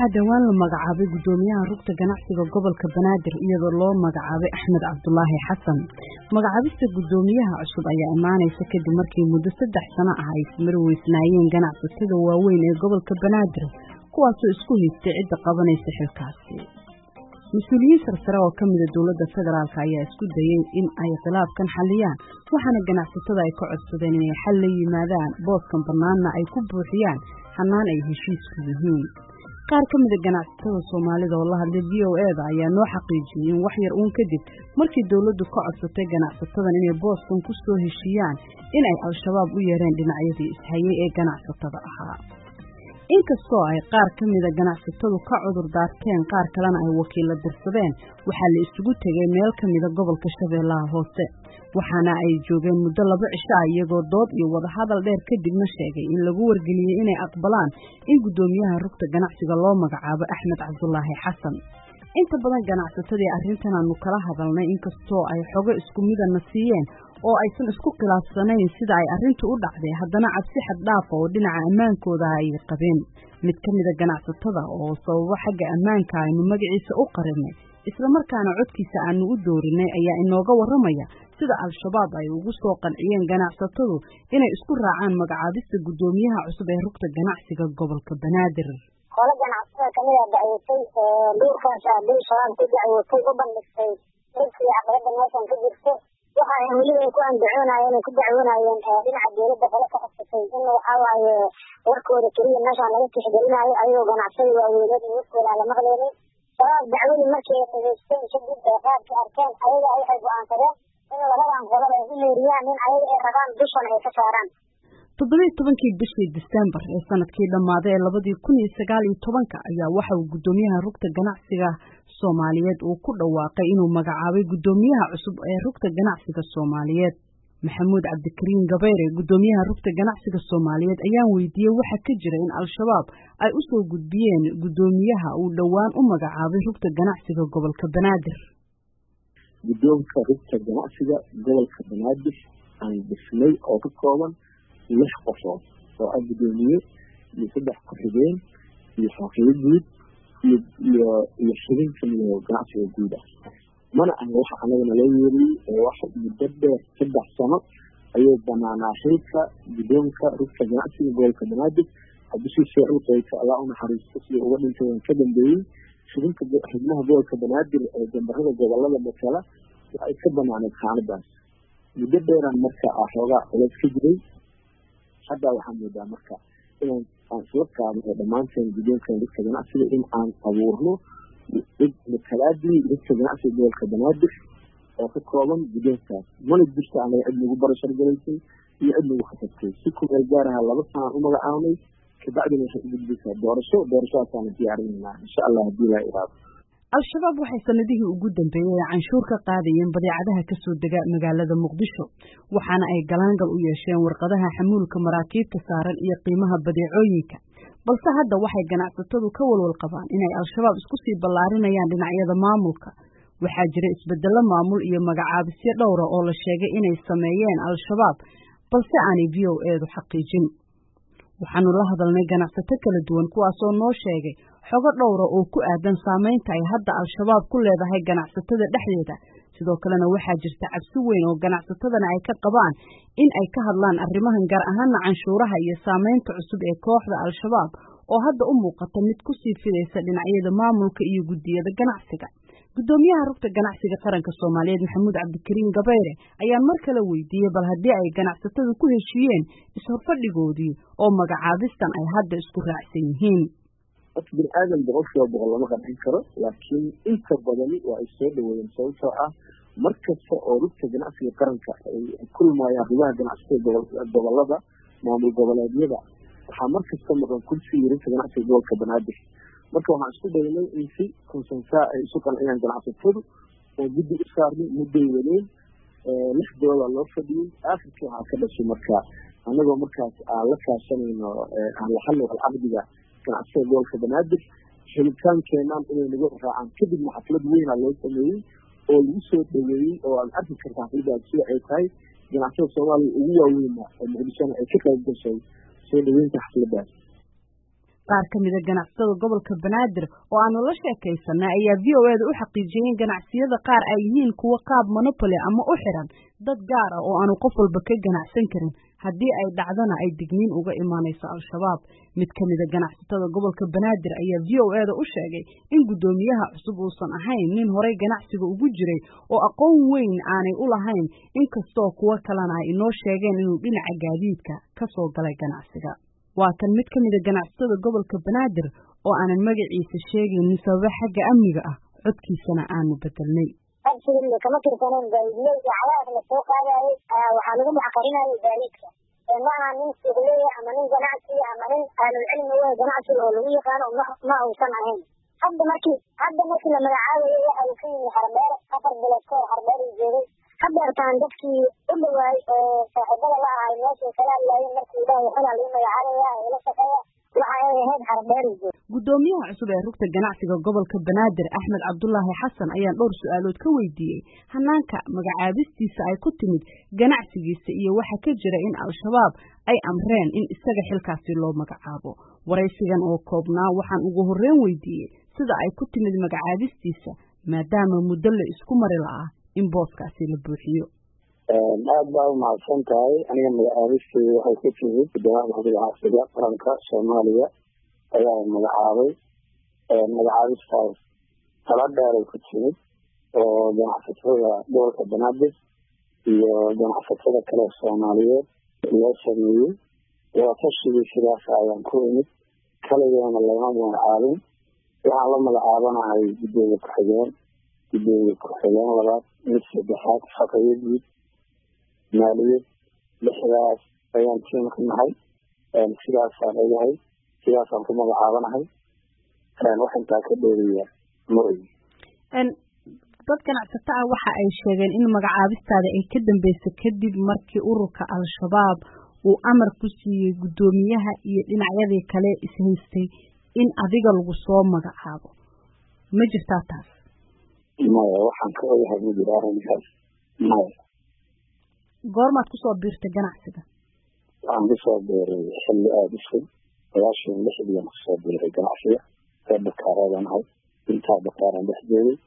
waxaa dhawaan la magacaabay gudoomiyaha rugta ganacsiga gobolka Banaadir iyadoo loo magacaabay Axmed Cabdullaahi Xasan. Magacaabista gudoomiyaha cusub ayaa imaanaysa kadib markii muddo 3 sano ah ay ismarweysnaayeen ganacsatada waaweyn ee gobolka Banaadir kuwaasoo isku haystay cidda qabanaysa xilkaasi. Mas'uuliyiin sarsare oo ka mid ah dawladda federaalka ayaa isku dayay in ay khilaafkan xaliyaan waxaana ganacsatada ay ka codsadeen inay xal la yimaadaan booskan banaanna ay ku buuxiyaan hanaan ay heshiisku yihiin. qaar ka mid ah ganacsatada Soomaalida oo la hadlay VOA ayaa noo xaqiijiyay in wax yar uun kadib markii dawladdu ka codsatay ganacsatadan inay booskan ku soo heshiiyaan in ay al-shabaab u yeereen dhinacyadii ishayay ee ganacsatada ahaa. inkastoo ay qaar ka mid ah ganacsatadu ka cudur daarteen qaar kalena ay wakiil dirsadeen waxaa la isugu tagay meel ka mid ah gobolka Shabeellaha Hoose waxaana ay joogeen muddo 2 cisho ah iyagoo dood iyo wada hadal dheer kadibna sheegay in lagu wargeliyay inay aqbalaan in gudoomiyaha rugta ganacsiga loo magacaabo Axmed Cabdullaahi Xasan. inta badan ganacsatadii arrintan aanu kala hadalnay inkastoo ay xogo isku mid ah siiyeen oo aysan isku khilaafsanayn sida ay arrintu u dhacday haddana cabsi xad dhaaf oo dhinaca ammaankooda ay qabeen. mid ka mid ah ganacsatada oo sababo xagga ammaanka aynu magaciisa u qarinay isla markaana codkiisa aanu u doorinay ayaa inooga waramaya sida al-shabaab ay ugu soo qanciyeen ganacsatadu inay isku raacaan magacaabista gudoomiyaha cusub ee rugta ganacsiga gobolka Banaadir. Qola ganacsatada kamid ah dacwatay dhulkaas shabaab ku dacwatay u bandhigtay intii aqrada meeshan ka jirto waxa ay weliba ku andacoonayeen dhinaca dawladda kale ka xigtay in waxa waaye warkooda kaliya meeshan laga tixgelinayo ayagoo ganacsada waaweynada iyo warkooda la maqleeyay shabaab dacwadi markii ay dhageysteen kadib qaabka arkeen ayaga waxay go'aansadeen in labadan qodol ay u leeriyaan in ayaga ay rabaan dushan ay ka saaraan 17kii bishii December ee sanadkii dhamaaday 2019 ayaa waxa uu gudoomiyaha rugta ganacsiga Soomaaliyeed uu ku dhawaaqay inuu magacaabay gudoomiyaha cusub ee rugta ganacsiga Soomaaliyeed Maxamuud Cabdikariin Gabayre gudoomiyaha rugta ganacsiga Soomaaliyeed ayaa weydiiyay waxa ka jira in al-shabaab ay u soo gudbiyeen gudoomiyaha uu dhawaan u magacaabay rugta ganacsiga gobolka Banaadir. Gudoomiyaha rugta ganacsiga gobolka Banaadir aan dhismay oo ka kooban 6 qofood oo ay gudoomiye iyo 3 ku-xigeen iyo xoghaye guud iyo xubinka ganacsiga guud mana aan wax anagana la yeelay wax muddo dheer 3 sano ayuu banaanaa xilka gudoomiyaha rugta ganacsiga gobolka Banaadir hadii si uu qeybta Allah una xariisto si uga dhintay ka dambeeyay xubinka xubnaha gobolka Banaadir ee jambarada gobolada matala ay ka banaanay xaaladaas muddo dheeraan marka xoogaa culays ka jiray hadda waxaan moodaa marka inaan soo qaadno dhamaanteen gudoomiyaha rugta ganacsiga in aan abuurno matalaadii rugta ganacsiga gobolka Banaadir oo ka kooban gudoomiyaha mana jirto aan cid ugu barashar galaysay iyo cid ugu xasabtay si ku gaaraha 2 sano u magacaabay kabacdina waxay u gudbisay doorasho aan diyaarinayna insha Allah hadii la iraado. al-shabaab waxay sanadihii ugu dambeeyay canshuur ka qaadayeen badeecadaha ka soo dega magaalada Muqdisho waxaana ay galaangal u yeesheen warqadaha xamuulka maraakiibta saaran iyo qiimaha badeecooyinka balse hadda waxay ganacsatadu ka walwal qabaan inay al-shabaab isku sii ballaarinayaan dhinacyada maamulka waxaa jira isbeddello maamul iyo magacaabisyo dhowr oo la sheegay inay sameeyeen al-shabaab balse aanay VOA xaqiijin. waxaanu la hadalnay ganacsato kala duwan kuwaas oo noo sheegay xogo dhowr oo ku aadan saameynta ay hadda al-shabaab ku leedahay ganacsatada dhexdeeda sidoo kalena waxaa jirta cabsi weyn oo ganacsatadana ay ka qabaan in ay ka hadlaan arrimahan gaar ahaan canshuuraha iyo saameynta cusub ee kooxda al-shabaab oo hadda u muuqata mid ku sii fidaysa dhinacyada maamulka iyo gudiyada ganacsiga. gudoomiyaha rugta ganacsiga qaranka Soomaaliyeed Maxamuud Cabdikariin Gabayre ayaa mar kale weydiiyay bal haddii ay ganacsatadu ku heshiiyeen is-horfadhigoodii oo magacaabistan ay hadda isku raacsan yihiin. bin aadan boqol lama qancin karo laakiin inta badan waa ay soo dhaweeyeen sababtoo ah markasta oo rugta ganacsiga qaranka ay kulmayaan arrimaha ganacsiga gobolada maamul goboleedyada waxaa markasta maqan kursiga rugta ganacsiga gobolka Banaadir marka waxaan isku daynay in si konsensa ay isu qanciyaan ganacsatadu oo guddi u saarnay muddo weyn 6 doolar loo fadhiyay aakhirkii waxaa ka dhashay marka anagoo markaas aan la kaashanayno aan la xallo aqdiga ganacsiga gobolka Banaadir helitaankeenan inay nagu raacaan kadib xaflad weyn loo sameeyay oo lagu soo dhaweeyay oo aan arki kartaa xafladaas si ay tahay ganacsiga Soomaaliya ugu waaweyn ee Muqdisho ay ka qayb gashay soo dhaweynta xafladaas. qaar ka mid ah ganacsatada gobolka Banaadir oo aanu la sheekaysanay ayaa VOA-da u xaqiijiyay in ganacsiyada qaar ay yihiin kuwa qaab monopoly ama u xiran dad gaar ah oo aanu qof walba ka ganacsan karin haddii ay dhacdana ay digniin uga imaanayso Al-Shabaab. Mid ka mid ah ganacsatada gobolka Banaadir ayaa VOA-da u sheegay in gudoomiyaha cusub uusan ahayn nin horey ganacsiga ugu jiray oo aqoon weyn aanay u lahayn, inkastoo kuwa kalena ay inoo sheegeen inuu dhinaca gaadiidka ka soo galay ganacsiga. waa kan mid ka mid ah ganacsatada gobolka Banaadir oo aanan magaciisa sheegin sabab xagga amniga ah, codkiisana aanu bedelnay. Absolutely kama tirsanan gaadiidka calaamad la soo qaaday waxa lagu maxqarinayo gaadiidka ma nin suuqley ama nin ganacsi ama nin aanu cilmi weyn ganacsi oo lagu yaqaan ma uusan ahayn. hadda markii la magacaabayo waxa uu ka yimid Harbeer afar bilood ka hor Harbeer joogay habartaan dadkii u dhawaay oo saaxiibada la ahay meesha kala laayeen markii ilaahay xalal u magacaabay la shaqeeya waxa ay ahayd Harbeer. Gudoomiyaha cusub ee rugta ganacsiga gobolka Banaadir Axmed Cabdullaahi Xasan ayaa dhowr su'aalood ka weydiiyay hanaanka magacaabistiisa ay ku timid ganacsigiisa iyo waxa ka jira in Al-Shabaab ay amreen in isaga xilkaasi loo magacaabo. Waraysigan oo koobnaa waxaan ugu horreyn weydiiyay sida ay ku timid magacaabistiisa maadaama muddo la isku mari lahaa in booskaasi la buuxiyo. aad baa u mahadsan tahay. aniga magacaabistay waxay ku timid gudoomiyaha ganacsiga qaranka Soomaaliya ayaa magacaabay. magacaabistaas tala dheer ay ku timid oo ganacsatada gobolka Banaadir iyo ganacsatada kale Soomaaliyeed loo sameeyey. tashiga sidaas ayaan ku imid kaligeena lama magacaabin. waxaan la magacaabanahay gudoomiye ku-xigeen labaad mid saddexaad shaqadeed maaliyad lixdaas ayaan tiimka nahay. sidaasaan ogahay, sidaasaan ku magacaabanahay. wax intaa ka dheeriya maogi. dad ganacsato ah waxa ay sheegeen in magacaabistaada ay ka dambeysay kadib markii ururka Al-Shabaab uu amar ku siiyey gudoomiyaha iyo dhinacyadii kale ishaystay in adiga lagu soo magacaabo. ma jirtaa taas? maya, waxaan ka ogahay ma jiro arrinkaas. maya. goormaad ku soo biirtay ganacsiga? waxaan ku soo biiray xilli aada u fog 96 ku soo biiray ganacsiga ee Bakaareedan ahay. intaa Bakaaran dhex joogay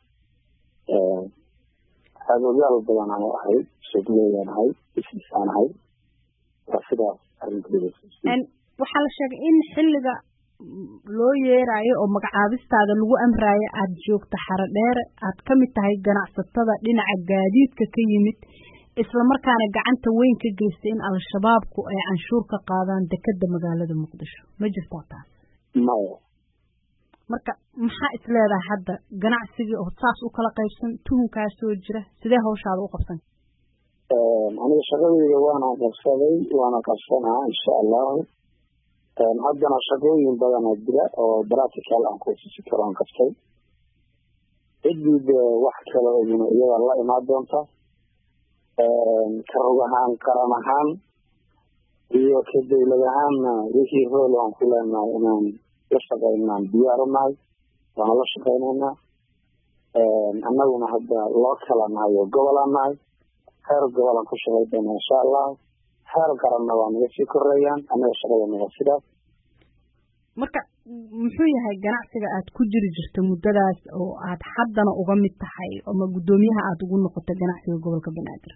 adoyaal badan aan ahay, suuqleyaan ahay, isaan ahay. sidaas arrinkeeda. waxaa la sheegay in xilliga loo yeerayo oo magacaabistaada lagu amraayo aad joogto Haradheer, aad ka mid tahay ganacsatada dhinaca gaadiidka ka yimid isla markaana gacanta weyn ka geystay in Al-Shabaabku ay canshuur ka qaadaan dekedda magaalada Muqdisho. ma jirtaa taas? maya. marka maxaa isleedahay hadda ganacsiga oo saas u kala qaybsan tuhunkaas soo jira sidee hawshaada u qabsan? aniga shaqadayda waana qabsanaa insha Allah. haddana shaqooyin badan oo jira oo practical aan ku sii karaan qabtay. cidid wax kale oo iyada la imaan doonta karugahan qaran ahaan iyo ka dawlad ahaan wixii hool aan ku leenahay inaan la shaqeynaan diyaar u nahay, waan la shaqeynaynaa. annaguna hadda loo kala nahay oo gobolaan nahay, heer gobolaan ku shaqeynaa insha Allah. heer qaranna waa naga sii koreeyaan, annaga shaqadana waa sidaas. marka muxuu yahay ganacsiga aad ku jiri jirta muddadaas oo aad haddana uga mid tahay ama gudoomiyaha aad ugu noqotay ganacsiga gobolka Banaadir?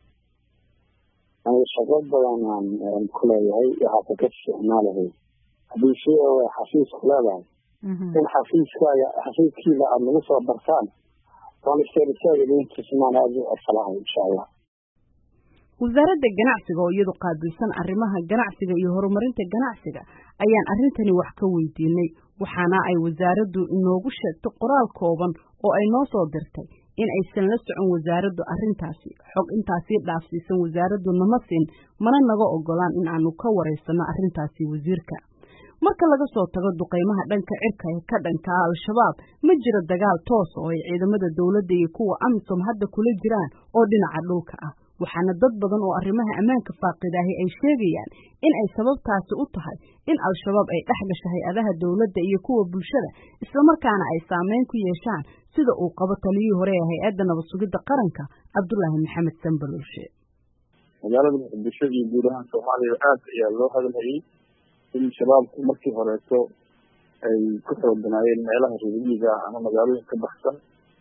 aniga shaqo badan aan ku leeyahay waxaa ka isticmaalahay haddii shay oo xafiis ku leedahay in xafiiskiisa aad nagu soo bartaan waan isticmaalay intiismaan aad u asalahay insha Allah. wasaaradda ganacsiga oo iyadu qaabilsan arrimaha ganacsiga iyo horumarinta ganacsiga ayaan arrintani wax ka weydiinay, waxaana ay wasaaraddu inoogu sheegtay qoraal kooban oo ay noo soo dirtay in aysan la socon wasaaraddu arrintaasi. xog intaasi dhaafsiisan wasaaraddu nama siin, mana naga ogolaan in aanu ka wareysano arrintaasi wasiirka. marka laga soo tago duqeymaha dhanka cirka ee ka dhanka Al-Shabaab, ma jiro dagaal toos oo ay ciidamada dawladda iyo kuwa AMISOM hadda kula jiraan oo dhinaca dhulka ah. waxaana dad badan oo arrimaha ammaanka faaqidahay ay sheegayaan in ay sababtaasi u tahay in Al-Shabaab ay dhex gashay hay'adaha dawladda iyo kuwa bulshada, isla markaana ay saameyn ku yeeshaan sida uu qabo taliyihii hore ee hay'adda nabad sugidda qaranka Cabdullaahi Maxamed Sanbalulshe. magaalada Muqdisho iyo guud ahaan Soomaaliya aad ayaa loo hadalhayay in shabaabku markii horeeto ay ku xooganaayeen meelaha reermiyiga ama magaalooyin ka baxsan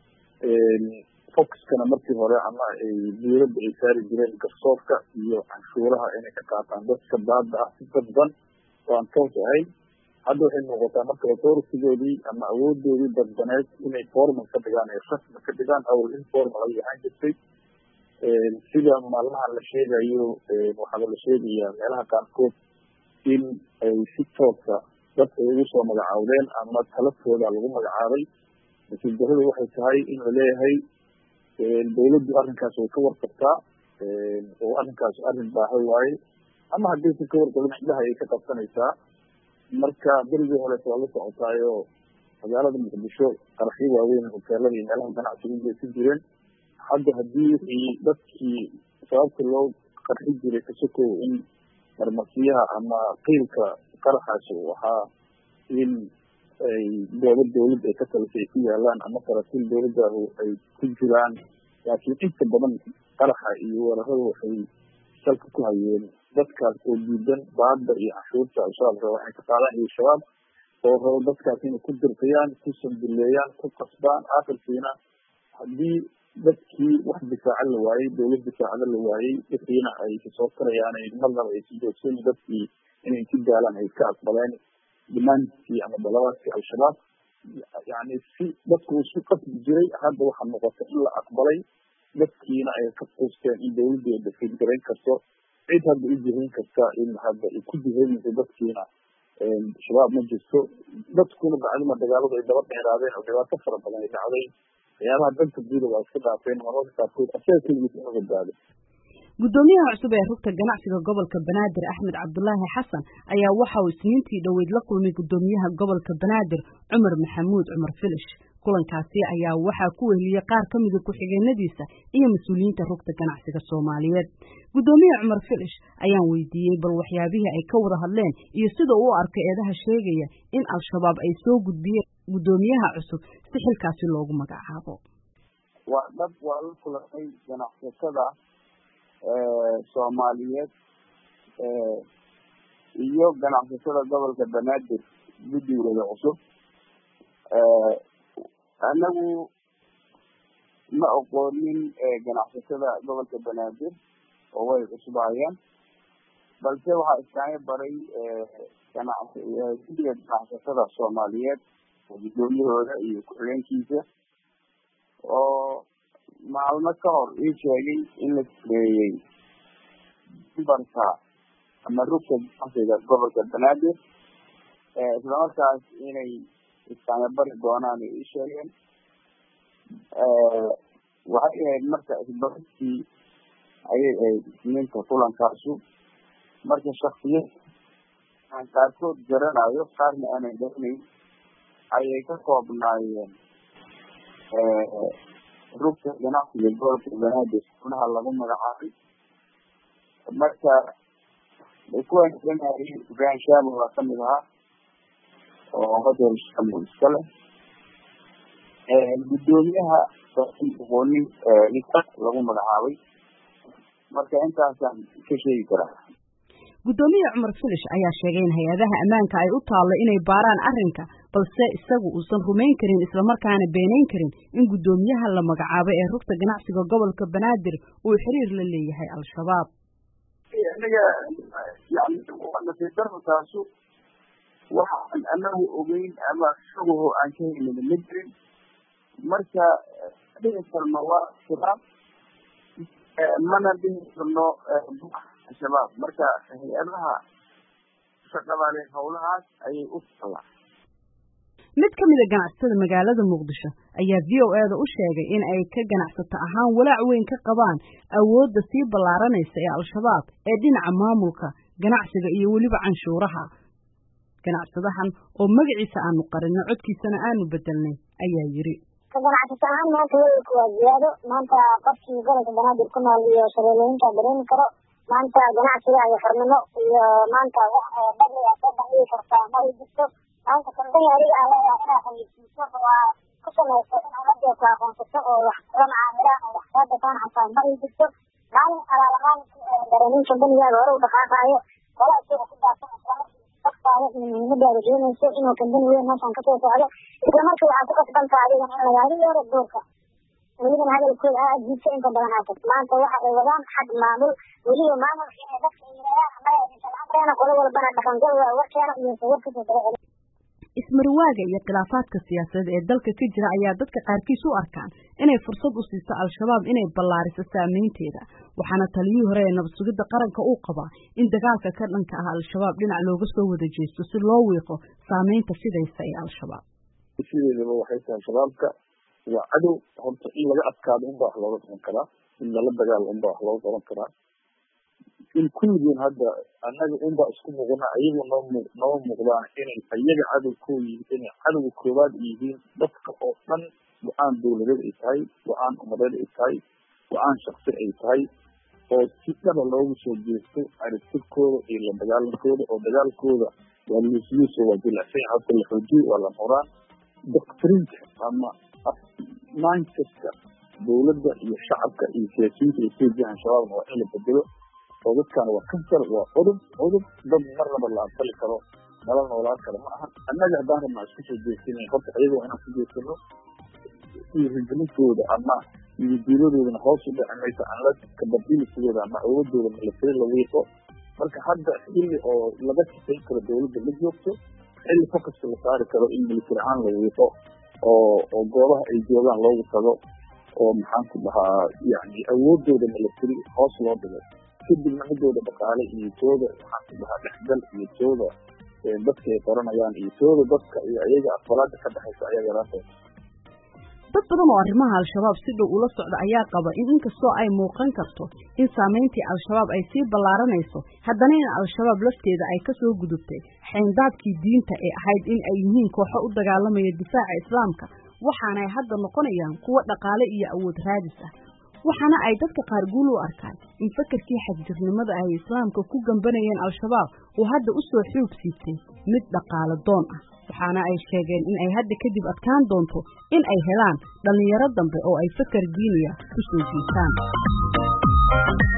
focuskana markii hore ama dawladda ay saari jireen garsoorka iyo canshuuraha inay ka qaataan dadka baada ah si dadban oo aan toos ahayn. hadda waxay muuqataa marka authoritygoodii ama awoodoodii dadbaneed inay formal ka dhigaan ay rasmi ka dhigaan awal informal ay ahaan jirtay. sida maalmaha la sheegayo waxaaba la sheegayaa meelaha qaarkood in ay si toosa dadka ugu soo magacaawdeen ama talatooda lagu magacaabay. laakiin darada waxay tahay in la leeyahay dawladdu arrinkaas way ka warqabtaa oo arrinkaas arrin baaha waaye ama haddaysan ka warqabin indhaha ayay ka qabsanaysaa. marka berigii horeeta waa la socotaayo magaalada muqdisho qaraxyo waaweyn hoteelada iyo meelaha ganacsiga geysan jireen. hadda haddii wixii dadkii sababta loo qarxi jiray kasokow in marmarsiyaha ama qiilka qaraxaas waxaa in ay goobo dawladda ay ka talisay ay ku yaalaan ama saraakiil dawladdahu ay ku jiraan. laakiin inta badan qaraxa iyo weerarada waxay salka ku hayeen dadkaas oo diidan baada iyo canshuurta al-shabaab raba inay ka qaadaan iyo shabaab oo rabo dadkaas inay ku dirqiyaan, ku sanduleeyaan, ku qasbaan. aakhirkiina haddii dadkii wax difaaca la waayey, dawlad difaacada la waayey, wixiina ay kasoo tarayaan marnaba ay si joogsan dadkii inay ku daalaan ay iska aqbaleen dimaankii ama dalabaadkii al-shabaab. yani si dadku isku qasbi jiray hadda waxaa noqota in la aqbalay dadkiina ay ka quusteen in dawladdeeda fidgarayn karto cid hadda u jihayn karta in hadda ay ku jihaynayso dadkiina shabaab ma jirto. dadkuna bacdima dagaaladu ay daba dheeraadeen oo dhibaato fara badan ay dhacday waxyaabaha danta guuda waa iska dhaafeen mararka qaarkood asaga keligiis ina badbaado. gudoomiyaha cusub ee rugta ganacsiga gobolka banaadir Axmed Cabdullaahi Xasan ayaa waxa uu isniintii dhaweyd la kulmay gudoomiyaha gobolka banaadir Cumar Maxamuud Cumar Filish. kulankaasi ayaa waxa ku weheliyay qaar ka mid ah ku-xigeenadiisa iyo mas'uuliyiinta rugta ganacsiga Soomaaliyeed. gudoomiyaha Cumar Filish ayaan weydiiyay bal waxyaabihii ay ka wada hadleen iyo sida uu arkay eedaha sheegaya in al-shabaab ay soo gudbiyeen gudoomiyaha cusub si xilkaasi loogu magacaabo. waa la kulanay ganacsatada Soomaaliyeed iyo ganacsatada gobolka banaadir guddigooda cusub. anagu ma aqoonin ganacsatada gobolka banaadir oo way cusubahayaan, balse waxaa iskaaga baray guddiga ganacsatada Soomaaliyeed oo gudoomiyahooda iyo ku-xigeenkiisa oo maalmo ka hor ii sheegay in la sameeyey barka ama rugta ganacsiga gobolka banaadir islamarkaas inay iskaaga bari doonaan ay ii sheegeen. waxay ahayd marka isbarkii ayay ahayd isniinta kulankaasu. marka shaksiyad aan qaarkood garanayo qaarna aanan garanayn ayay ka koobnaayeen rugta ganacsiga gobolka banaadir xubnaha lagu magacaabay. marka kuwan garanayay Ibrahim Shaamo waa kamid ahaa oo hotel Shaamo iska leh. gudoomiyaha aqoonin ninka lagu magacaabay. marka intaasaan ka sheegi karaa. gudoomiyaha Cumar Filish ayaa sheegay in hay'adaha ammaanka ay u taalo inay baaraan arrinka, balse isagu uusan rumayn karin isla markaana beenayn karin in gudoomiyaha la magacaabay ee rugta ganacsiga gobolka banaadir uu xiriir la leeyahay al-shabaab. anaga yani nasiibdartaasu waxaan anagu ogeyn ama isaguho aan ka helin ma jirin. marka dhihi karno waa shabaab mana dhihi karno shabaab. marka hay-adaha shaqada leh howlahaas ayay u talaa. mid ka mid ah ganacsatada magaalada Muqdisho ayaa VOA-da u sheegay in ay ka ganacsato ahaan walaac weyn ka qabaan awoodda sii ballaaranaysa ee al-shabaab ee dhinaca maamulka ganacsiga iyo weliba canshuuraha. ganacsadahan oo magaciisa aanu qarinno codkiisana aanu bedelnay ayaa yiri ganacsato ahaan maanta weelku waa ziyaado. maanta qofkii gobolka banaadir ku nool iyo shabeellooyinka dareemi karo maanta ganacsiga iyo xornimo iyo maanta wax badli ah soo bandhigi kartaa ma ay jirto. maanta kambani adiga aan leeyahay inaa xayeysiiso waa ku samayso in ummaddeeda aqoonsato oo wax kula macaamilaan oo wax kaa gataan xataa ma ay jirto. maalin alaalahaan dareemin kambanigaaga hore u dhaqaaqaayo qola isaga ku daafan islamarkii dadka dhaqaale iyo muhiimadaada keenayso inuu kambani weyn meeshan kasoo socdo isla markii waxaa ku qasbantaa adigan in lagaaga yeero duurka welibana hadalkooda aad jiidka inta badan aatag maanta waxa ay wadaan xag maamul weliba maamulka inay dadka yidhahdaan amreena qolo walbana dhaqangal waa warkeena iyo sawirkasoo daba celi ismarwaaga iyo khilaafaadka siyaasadeed ee dalka ka jira ayaa dadka qaarkiis u arkaan inay fursad u siiso al-shabaab inay ballaariso saameynteeda waxaana taliyihii hore ee nabad sugidda qaranka uu qabaa in dagaalka ka dhanka ah al-shabaab dhinac looga soo wada jeesto si loo wiiqo saameynta fidaysa ee al-shabaab sideedaba waxay tahay shabaabka waa cadow horta in laga adkaado unbaa wax looga qaban karaa in lala dagaalo unbaa wax looga qaban karaa in kulligeen hadda annaga unbaa isku muuqana ayagu noo muuqdaan inay ayaga cadowkoo yihiin inay cadowga koowaad yihiin dadka oo dhan go-aan dawladeed ay tahay go-aan umadeed ay tahay go-aan shaksi ay tahay oo si dhaba loogu soo jeesto aragtidkooda iyo la dagaalankooda oo dagaalkooda waa luusluuso waa jilicsan horta la xoojiyo waa la muraan doctrinka ama mindsetka dawladda iyo shacabka iyo siyaasiyiinta ay soo jeehaan shabaabna waa in la bedelo oo dadkan waa kansar waa cudub dad marnaba la aqbali karo nala noolaan karo ma aha annaga haddaan rabnaa isku soo jeesina horta ayagoo inaan ku jeesano iyo rigelintooda ama iyo diiladoodana hoos u dhici maysa anla kabadilisigooda ama awoodooda milatari la wiiqo marka hadda xilli oo laga shaqayn karo dawladda la joogto xilli focuska la saari karo in military ahaan la wiiqo oo goobaha ay joogaan loogu tago oo maxaan ku dhahaa yani awoodooda milatari hoos loo dhigo kadibna midooda dhaqaale iyo tooda maxaan ku dhahaa dhexgal iyo tooda dadka ay qoranayaan iyo tooda dadka iyo ayaga aqbalaada ka dhexaysa ayaa yaraanteeda dad badan oo arrimaha al-shabaab si dhow ula socda ayaa qaba in inkastoo ay muuqan karto in saameyntii al-shabaab ay sii ballaaranayso haddana in al-shabaab lafteeda ay kasoo gudubtay xayndaabkii diinta ee ahayd in ay yihiin kooxo u dagaalamaya difaaca islaamka waxaana ay hadda noqonayaan kuwo dhaqaale iyo awood raadis ah waxaana ay dadka qaar guul u arkaan in fakarkii xagjirnimada ay islaamka ku gambanayeen al-shabaab uu hadda u soo xoog siibtay mid dhaqaale doon ah waxaana ay sheegeen in ay hadda kadib adkaan doonto in ay helaan dhallinyaro dambe oo ay fakar diiniya ku soo jiitaan